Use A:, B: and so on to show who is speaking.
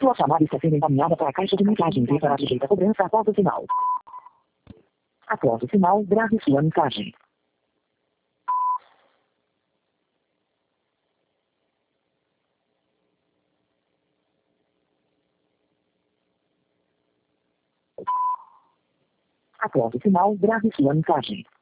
A: Sua chamada está sendo encaminhada para a caixa de mensagens e será sujeita a cobrança após o sinal. Após o sinal, grave sua mensagem. Após o sinal, grave sua mensagem.